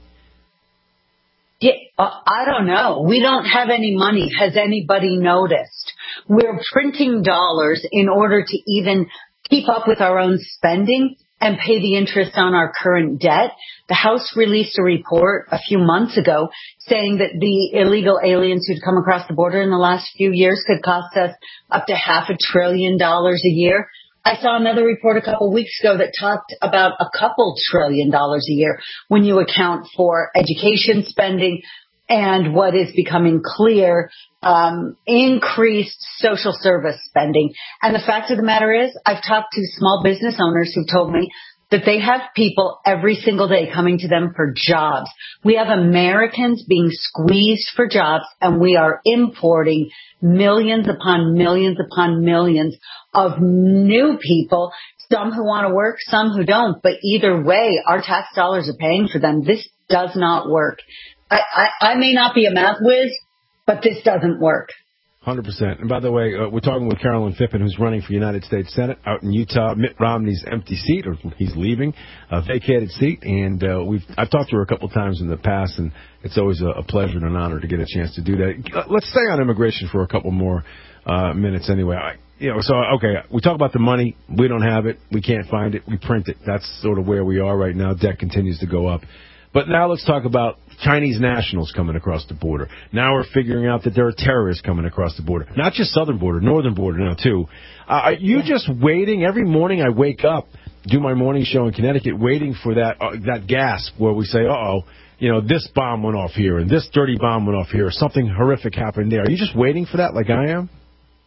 Yeah, uh, I don't know. We don't have any money. Has anybody noticed? We're printing dollars in order to even keep up with our own spending. and pay the interest on our current debt. The House released a report a few months ago saying that the illegal aliens who'd come across the border in the last few years could cost us up to half a trillion dollars a year. I saw another report a couple weeks ago that talked about a couple trillion dollars a year when you account for education spending and what is becoming clear, um, increased social service spending. And the fact of the matter is, I've talked to small business owners who've told me that they have people every single day coming to them for jobs. We have Americans being squeezed for jobs, and we are importing millions upon millions upon millions of new people, some who want to work, some who don't. But either way, our tax dollars are paying for them. This does not work. I, I, I may not be a math whiz, but this doesn't work. one hundred percent. And by the way, uh, we're talking with Carolyn Phippen, who's running for United States Senate out in Utah. Mitt Romney's empty seat, or he's leaving, a vacated seat. And uh, we've I've talked to her a couple times in the past, and it's always a, a pleasure and an honor to get a chance to do that. Let's stay on immigration for a couple more uh, minutes anyway. I, you know, so, okay, we talk about the money. We don't have it. We can't find it. We print it. That's sort of where we are right now. Debt continues to go up. But now let's talk about Chinese nationals coming across the border. Now we're figuring out that there are terrorists coming across the border. Not just southern border, northern border now, too. Uh, are you just waiting? Every morning I wake up, do my morning show in Connecticut, waiting for that uh, that gasp where we say, uh-oh, you know, this bomb went off here, and this dirty bomb went off here, or something horrific happened there. Are you just waiting for that like I am?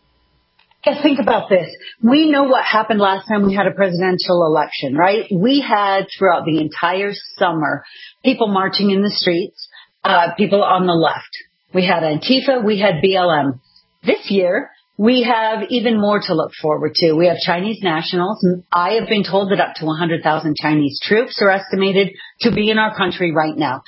Yeah, think about this. We know what happened last time we had a presidential election, right? We had throughout the entire summer people marching in the streets, uh, people on the left. We had Antifa, we had B L M. This year, we have even more to look forward to. We have Chinese nationals. I have been told that up to one hundred thousand Chinese troops are estimated to be in our country right now.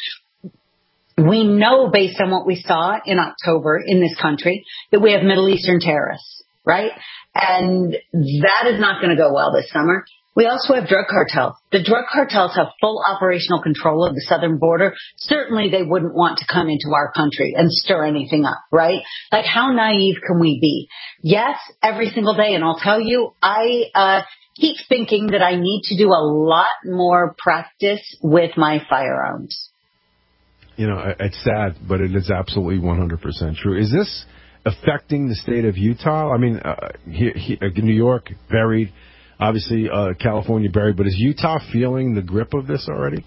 We know, based on what we saw in October in this country, that we have Middle Eastern terrorists. Right? And that is not going to go well this summer. We also have drug cartels. The drug cartels have full operational control of the southern border. Certainly they wouldn't want to come into our country and stir anything up, right? Like, how naive can we be? Yes, every single day. And I'll tell you, I uh keep thinking that I need to do a lot more practice with my firearms. You know, it's sad, but it is absolutely one hundred percent true. Is this affecting the state of Utah? I mean, uh, he, he, uh, New York buried, obviously uh, California buried, but is Utah feeling the grip of this already?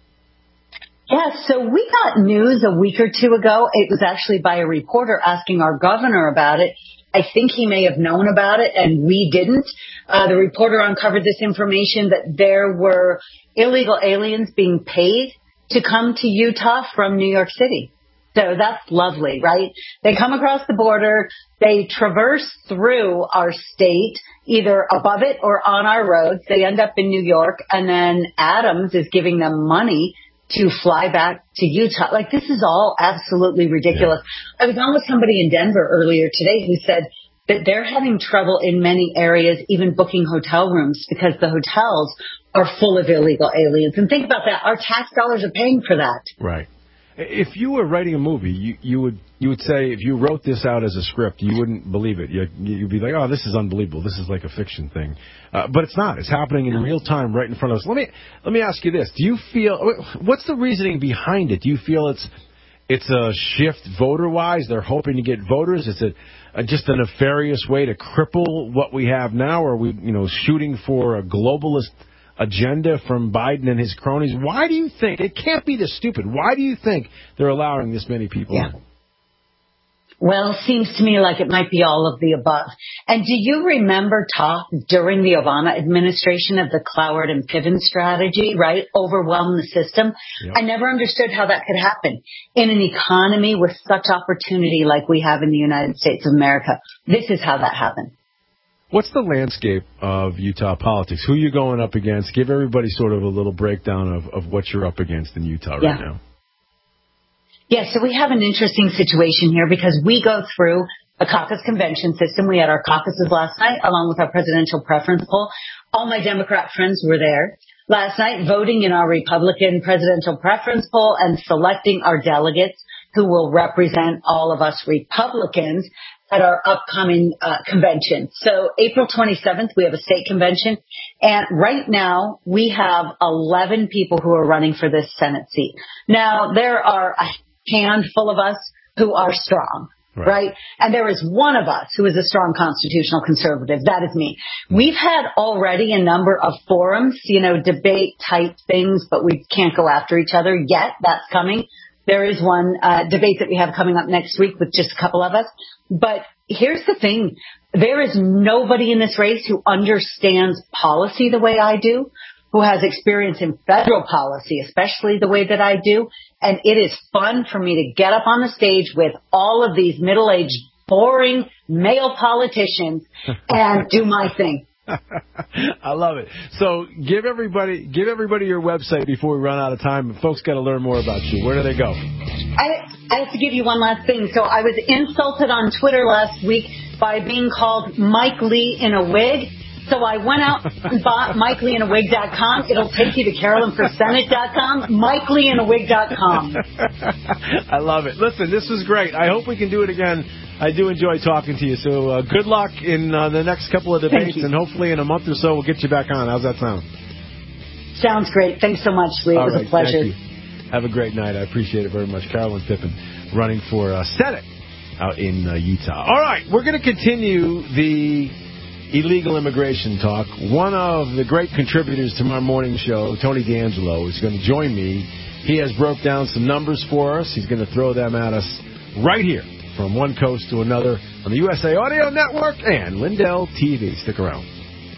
Yeah, so we got news a week or two ago. It was actually by a reporter asking our governor about it. I think he may have known about it, and we didn't. Uh, the reporter uncovered this information that there were illegal aliens being paid to come to Utah from New York City. So that's lovely, right? They come across the border, they traverse through our state, either above it or on our roads. They end up in New York, and then Adams is giving them money to fly back to Utah. Like, this is all absolutely ridiculous. Yeah. I was on with somebody in Denver earlier today who said that they're having trouble in many areas, even booking hotel rooms, because the hotels are full of illegal aliens. And think about that. Our tax dollars are paying for that. Right. If you were writing a movie, you, you would you would say, if you wrote this out as a script, you wouldn't believe it. You, you'd be like, oh, this is unbelievable. This is like a fiction thing. Uh, but it's not. It's happening in real time right in front of us. Let me let me ask you this. Do you feel, what's the reasoning behind it? Do you feel it's it's a shift voter-wise? They're hoping to get voters? It's a, a just a nefarious way to cripple what we have now? Or are we, you know, shooting for a globalist agenda from Biden and his cronies? Why do you think, it can't be this stupid, why do you think they're allowing this many people yeah. in? Well, seems to me like it might be all of the above. And do you remember talk during the Obama administration of the Cloward and Piven strategy, right? Overwhelm the system. Yep. I never understood how that could happen in an economy with such opportunity like we have in the United States of America. This is how that happened. What's the landscape of Utah politics? Who are you going up against? Give everybody sort of a little breakdown of, of what you're up against in Utah yeah. right now. Yeah, so we have an interesting situation here because we go through a caucus convention system. We had our caucuses last night along with our presidential preference poll. All my Democrat friends were there last night voting in our Republican presidential preference poll and selecting our delegates who will represent all of us Republicans. at our upcoming uh, convention. So April twenty-seventh, we have a state convention. And right now, we have eleven people who are running for this Senate seat. Now, there are a handful of us who are strong. Right. right? And there is one of us who is a strong constitutional conservative. That is me. We've had already a number of forums, you know, debate type things, but we can't go after each other yet. That's coming. There is one uh, debate that we have coming up next week with just a couple of us. But here's the thing. There is nobody in this race who understands policy the way I do, who has experience in federal policy, especially the way that I do. And it is fun for me to get up on the stage with all of these middle-aged, boring male politicians and do my thing. I love it. So give everybody give everybody your website before we run out of time. Folks got to learn more about you. Where do they go? I, I have to give you one last thing. So I was insulted on Twitter last week by being called Mike Lee in a wig. So I went out and bought Mike Lee in a wig dot com. It'll take you to Carolyn for Senate dot com. Mike Lee in a wig dot com. I love it. Listen, this was great. I hope we can do it again. I do enjoy talking to you. So uh, good luck in uh, the next couple of debates, and hopefully in a month or so we'll get you back on. How's that sound? Sounds great. Thanks so much, Lee. It All was right, a pleasure. Thank you. Have a great night. I appreciate it very much. Carolyn Pippen running for uh, Senate out in uh, Utah. All right, we're going to continue the illegal immigration talk. One of the great contributors to my morning show, Tony D'Angelo, is going to join me. He has broke down some numbers for us. He's going to throw them at us right here from one coast to another on the U S A Audio Network and Lindell T V. Stick around.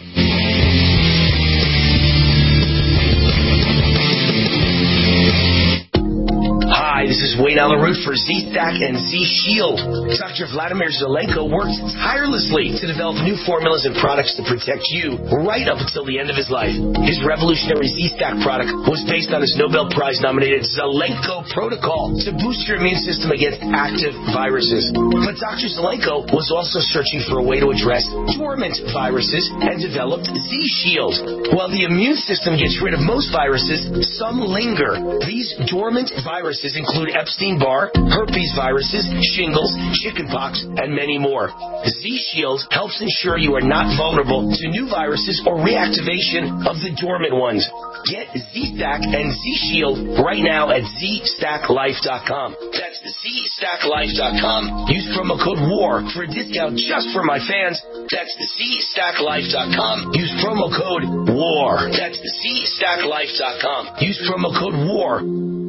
Hi, this is Wayne Alaroot for Z-Stack and Z-Shield. Doctor Vladimir Zelenko worked tirelessly to develop new formulas and products to protect you right up until the end of his life. His revolutionary Z-Stack product was based on his Nobel Prize-nominated Zelenko protocol to boost your immune system against active viruses. But Doctor Zelenko was also searching for a way to address dormant viruses and developed Z-Shield. While the immune system gets rid of most viruses, some linger. These dormant viruses include Epstein-Barr, herpes viruses, shingles, chickenpox, and many more. Z-Shield helps ensure you are not vulnerable to new viruses or reactivation of the dormant ones. Get Z-Stack and Z-Shield right now at Z Stack Life dot com. That's Z Stack Life dot com. Use promo code WAR for a discount just for my fans. That's Z Stack Life dot com. Use promo code WAR. That's Z Stack Life dot com. Use promo code WAR.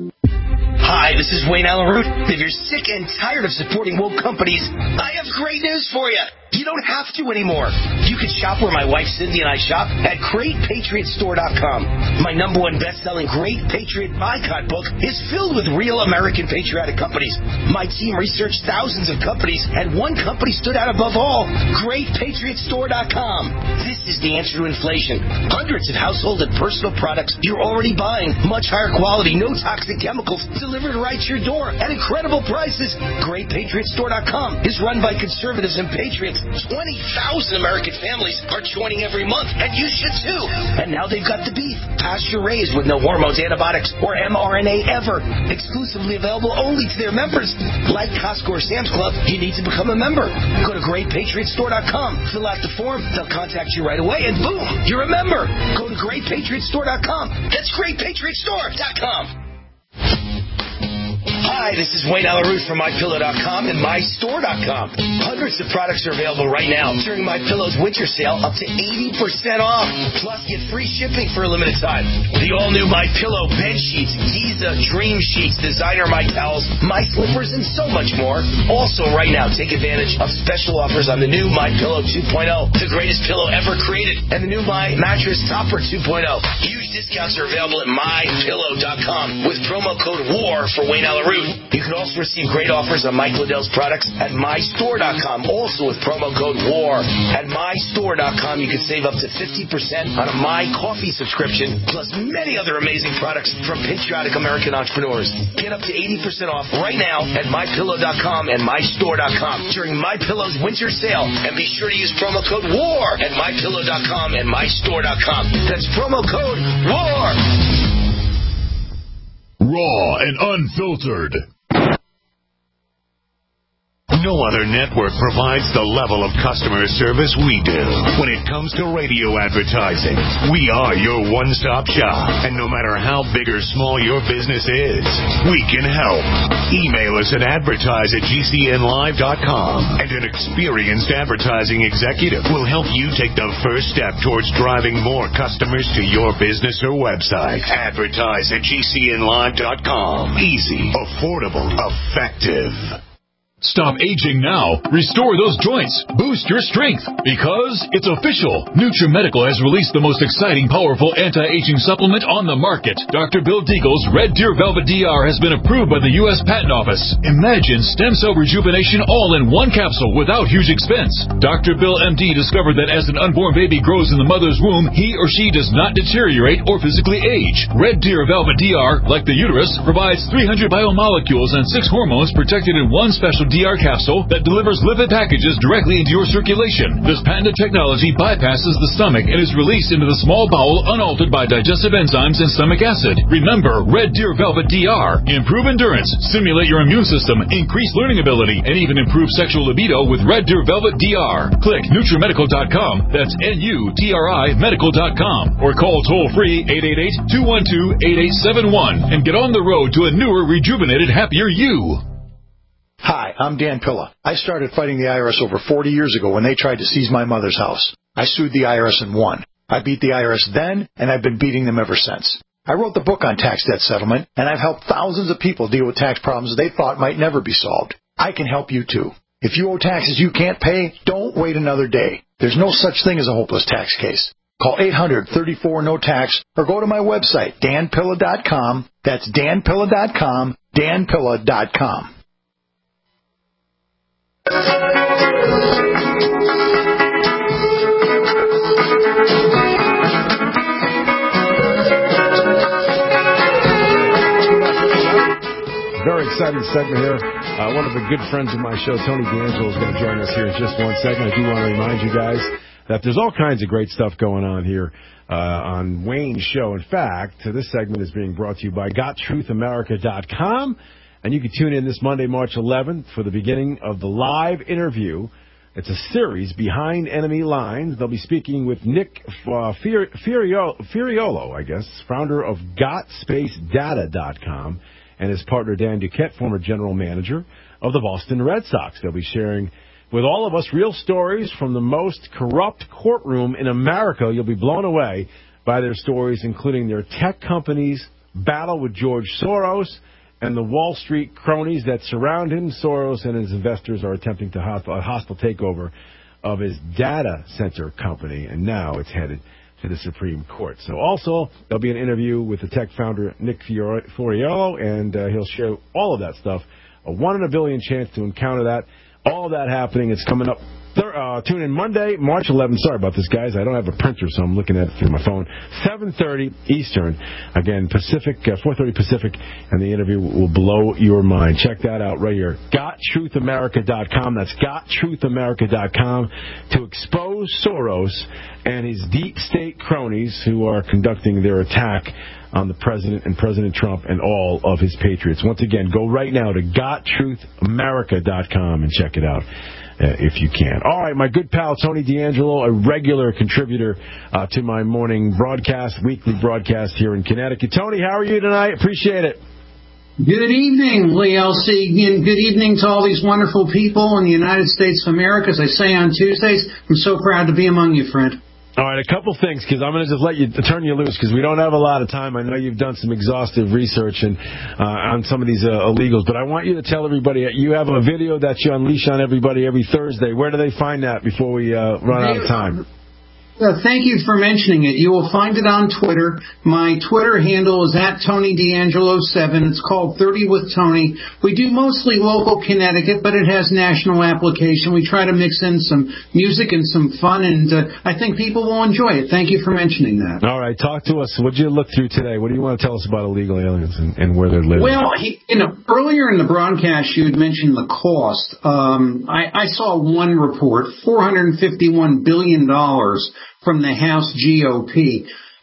Hi, this is Wayne Alaroot. If you're sick and tired of supporting woke companies, I have great news for you. You don't have to anymore. You can shop where my wife Cindy and I shop at Great Patriot Store dot com. My number one best-selling Great Patriot Boycott book is filled with real American patriotic companies. My team researched thousands of companies, and one company stood out above all, Great Patriot Store dot com. This is the answer to inflation. Hundreds of household and personal products you're already buying. Much higher quality, no toxic chemicals, delivered right to your door at incredible prices. Great Patriot Store dot com is run by conservatives and patriots. twenty thousand American families are joining every month, and you should too. And now they've got the beef, pasture-raised with no hormones, antibiotics, or M R N A ever. Exclusively available only to their members. Like Costco or Sam's Club, you need to become a member. Go to Great Patriot Store dot com, fill out the form, they'll contact you right away, and boom, you're a member. Go to Great Patriot Store dot com. That's Great Patriot Store dot com. Hi, this is Wayne Alaroot from My Pillow dot com and My Store dot com. Hundreds of products are available right now during MyPillow's winter sale, up to eighty percent off. Plus, get free shipping for a limited time. The all-new MyPillow bed sheets, Giza Dream Sheets, designer My Towels, My Slippers, and so much more. Also, right now, take advantage of special offers on the new MyPillow two point oh, the greatest pillow ever created, and the new My Mattress Topper two point oh. Huge discounts are available at My Pillow dot com with promo code WAR for Wayne Alaroot. You can also receive great offers on Mike Liddell's products at My Store dot com, also with promo code WAR. At My Store dot com, you can save up to fifty percent on a My Coffee subscription, plus many other amazing products from patriotic American entrepreneurs. Get up to eighty percent off right now at My Pillow dot com and My Store dot com during MyPillow's winter sale. And be sure to use promo code WAR at My Pillow dot com and My Store dot com. That's promo code WAR. Raw and unfiltered. No other network provides the level of customer service we do. When it comes to radio advertising, we are your one-stop shop. And no matter how big or small your business is, we can help. Email us at advertise at G C N live dot com, and an experienced advertising executive will help you take the first step towards driving more customers to your business or website. Advertise at G C N live dot com. Easy, affordable, effective. Stop aging now. Restore those joints. Boost your strength. Because it's official. NutriMedical has released the most exciting, powerful anti-aging supplement on the market. Doctor Bill Deagle's Red Deer Velvet D R has been approved by the U S Patent Office. Imagine stem cell rejuvenation all in one capsule without huge expense. Doctor Bill M D discovered that as an unborn baby grows in the mother's womb, he or she does not deteriorate or physically age. Red Deer Velvet D R, like the uterus, provides three hundred biomolecules and six hormones protected in one special D R capsule that delivers lipid packages directly into your circulation. This patented technology bypasses the stomach and is released into the small bowel unaltered by digestive enzymes and stomach acid. Remember, Red Deer Velvet D R. Improve endurance, stimulate your immune system, increase learning ability, and even improve sexual libido with Red Deer Velvet D R. Click NutriMedical dot com. That's N U T R I medical dot com. Or call toll-free eight eight eight, two one two, eight eight seven one and get on the road to a newer, rejuvenated, happier you. Hi, I'm Dan Pilla. I started fighting the I R S over forty years ago when they tried to seize my mother's house. I sued the I R S and won. I beat the I R S then, and I've been beating them ever since. I wrote the book on tax debt settlement, and I've helped thousands of people deal with tax problems they thought might never be solved. I can help you, too. If you owe taxes you can't pay, don't wait another day. There's no such thing as a hopeless tax case. Call eight hundred, thirty-four, no tax or go to my website, Dan Pilla dot com. That's Dan Pilla dot com, Dan Pilla dot com. Very exciting segment here. Uh, one of the good friends of my show, Tony D'Angelo, is going to join us here in just one second. I do want to remind you guys that there's all kinds of great stuff going on here uh, on Wayne's show. In fact, this segment is being brought to you by Got Truth America dot com. And you can tune in this Monday, March eleventh, for the beginning of the live interview. It's a series, Behind Enemy Lines. They'll be speaking with Nick uh, Furiolo, Furiolo, I guess, founder of Got Space Data dot com, and his partner Dan Duquette, former general manager of the Boston Red Sox. They'll be sharing with all of us real stories from the most corrupt courtroom in America. You'll be blown away by their stories, including their tech companies' battle with George Soros, and the Wall Street cronies that surround him. Soros and his investors are attempting to have a hostile takeover of his data center company, and now it's headed to the Supreme Court. So also, there'll be an interview with the tech founder, Nick Furiolo, and uh, he'll share all of that stuff. A one in a billion chance to encounter that. All of that happening. It's coming up. Uh, tune in Monday, March eleventh. Sorry about this, guys. I don't have a printer, so I'm looking at it through my phone. seven thirty Eastern. Again, Pacific, uh, four thirty Pacific, and the interview will blow your mind. Check that out right here. Got Truth America dot com. That's Got Truth America dot com to expose Soros and his deep state cronies who are conducting their attack on the president and President Trump and all of his patriots. Once again, go right now to Got Truth America dot com and check it out. Uh, if you can. All right, my good pal Tony D'Angelo, a regular contributor uh, to my morning broadcast, weekly broadcast here in Connecticut. Tony, how are you tonight? Appreciate it. Good evening, Lee L C, and good evening to all these wonderful people in the United States of America. As I say on Tuesdays, I'm so proud to be among you, friend. All right, a couple things, because I'm going to just let you turn you loose, because we don't have a lot of time. I know you've done some exhaustive research and uh, on some of these uh, illegals, but I want you to tell everybody, you have a video that you unleash on everybody every Thursday. Where do they find that before we uh, run out of time? Uh, thank you for mentioning it. You will find it on Twitter. My Twitter handle is at Tony D'Angelo seven. It's called thirty with Tony. We do mostly local Connecticut, but it has national application. We try to mix in some music and some fun, and uh, I think people will enjoy it. Thank you for mentioning that. All right, talk to us. What did you look through today? What do you want to tell us about illegal aliens and, and where they're living? Well, he, you know, earlier in the broadcast, you had mentioned the cost. Um, I, I saw one report, four hundred fifty-one billion dollars from the House G O P.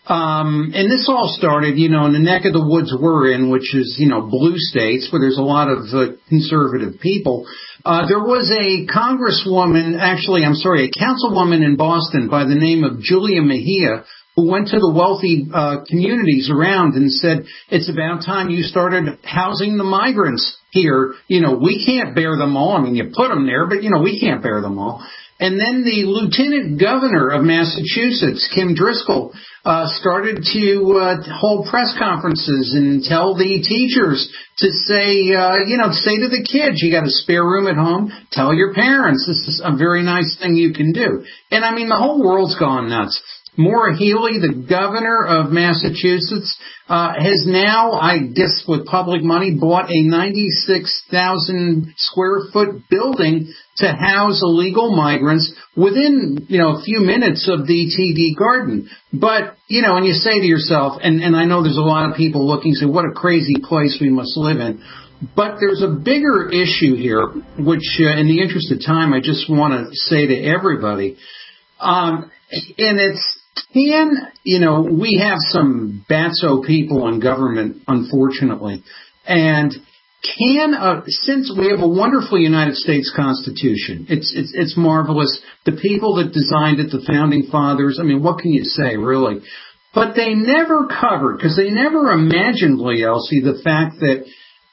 Um, and this all started, you know, in the neck of the woods we're in, which is, you know, blue states where there's a lot of uh, conservative people. Uh, there was a congresswoman, actually, I'm sorry, a councilwoman in Boston by the name of Julia Mejia, who went to the wealthy uh, communities around and said, it's about time you started housing the migrants here. You know, we can't bear them all. I mean, you put them there, but, you know, we can't bear them all. And then the lieutenant governor of Massachusetts, Kim Driscoll, uh, started to uh, hold press conferences and tell the teachers to say, uh, you know, say to the kids, you got a spare room at home, tell your parents this is a very nice thing you can do. And, I mean, the whole world's gone nuts. Maura Healey, the governor of Massachusetts, uh, has now, I guess with public money, bought a ninety-six thousand square foot building to house illegal migrants within, you know, a few minutes of the T D Garden. But, you know, and you say to yourself, and, and I know there's a lot of people looking and say, what a crazy place we must live in. But there's a bigger issue here, which, uh, in the interest of time, I just want to say to everybody, um, and it's, Can, you know, we have some batso people in government, unfortunately, and can, uh, since we have a wonderful United States Constitution, it's, it's, it's marvelous. The people that designed it, the founding fathers, I mean, what can you say, really? But they never covered, because they never imagined, Lee Elsie, the fact that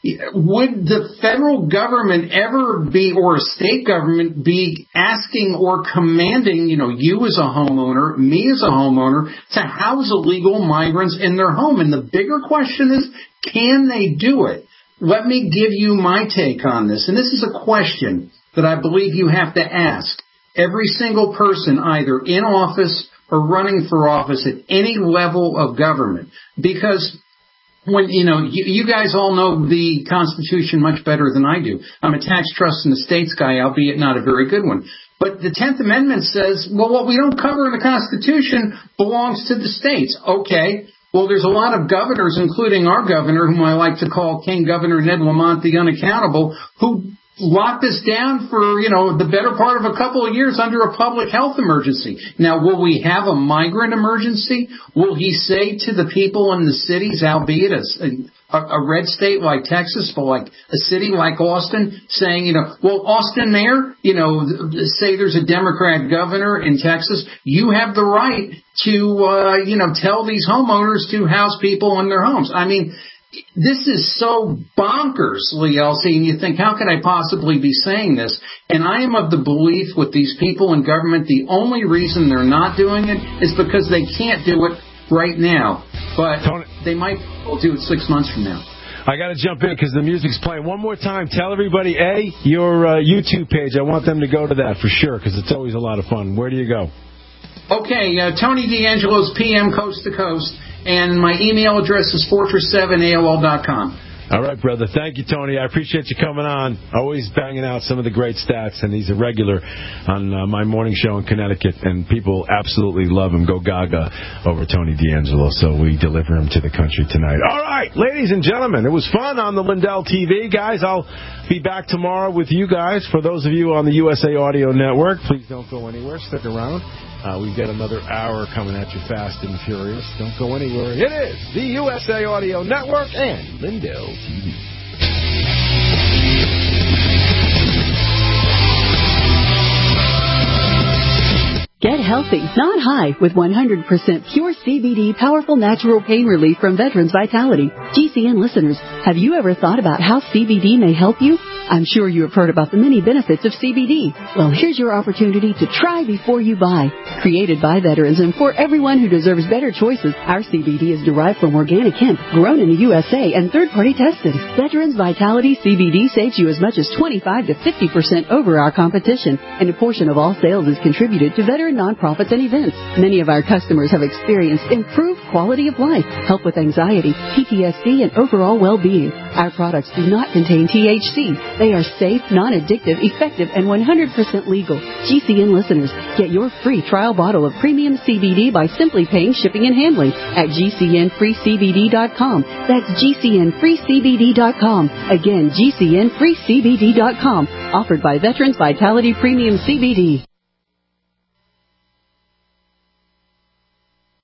would the federal government ever be, or a state government, be asking or commanding, you know, you as a homeowner, me as a homeowner, to house illegal migrants in their home? And the bigger question is, can they do it? Let me give you my take on this. And this is a question that I believe you have to ask every single person, either in office or running for office at any level of government. Because when, you know, you, you guys all know the Constitution much better than I do. I'm a tax trust and estates guy, albeit not a very good one. But the tenth Amendment says, well, what we don't cover in the Constitution belongs to the states. Okay. Well, there's a lot of governors, including our governor, whom I like to call King Governor Ned Lamont the Unaccountable, who locked us down for, you know, the better part of a couple of years under a public health emergency. Now, will we have a migrant emergency? Will he say to the people in the cities, albeit a, a, a red state like Texas, but like a city like Austin, saying, you know, well, Austin mayor, you know, say there's a Democrat governor in Texas, you have the right to, uh, you know, tell these homeowners to house people in their homes. I mean, this is so bonkers, Lee Elsie, and you think, how can I possibly be saying this? And I am of the belief with these people in government, the only reason they're not doing it is because they can't do it right now. But Tony, they might do it six months from now. I got to jump in because the music's playing. One more time, tell everybody, A, your uh, YouTube page. I want them to go to that for sure because it's always a lot of fun. Where do you go? Okay, uh, Tony D'Angelo's P M Coast to Coast, and my email address is fortress seven A O L dot com. All right, brother. Thank you, Tony. I appreciate you coming on. Always banging out some of the great stats, and he's a regular on uh, my morning show in Connecticut, and people absolutely love him. Go gaga over Tony D'Angelo, so we deliver him to the country tonight. All right, ladies and gentlemen, it was fun on the Lindell T V. Guys, I'll be back tomorrow with you guys. For those of you on the U S A Audio Network, please don't go anywhere. Stick around. Uh, we've got another hour coming at you fast and furious. Don't go anywhere. It is the U S A Audio Network and Lindell T V. Get healthy, not high, with one hundred percent pure C B D powerful natural pain relief from Veterans Vitality. G C N listeners, have you ever thought about how C B D may help you? I'm sure you have heard about the many benefits of C B D. Well, here's your opportunity to try before you buy. Created by veterans and for everyone who deserves better choices, our C B D is derived from organic hemp, grown in the U S A, and third-party tested. Veterans Vitality C B D saves you as much as twenty-five to fifty percent over our competition, and a portion of all sales is contributed to veteran nonprofits and events. Many of our customers have experienced improved quality of life, help with anxiety, P T S D, and overall well-being. Our products do not contain T H C. They are safe, non-addictive, effective, and one hundred percent legal. G C N listeners, get your free trial bottle of premium C B D by simply paying shipping and handling at G C N free C B D dot com. That's G C N free C B D dot com. Again, G C N free C B D dot com. Offered by Veterans Vitality Premium C B D.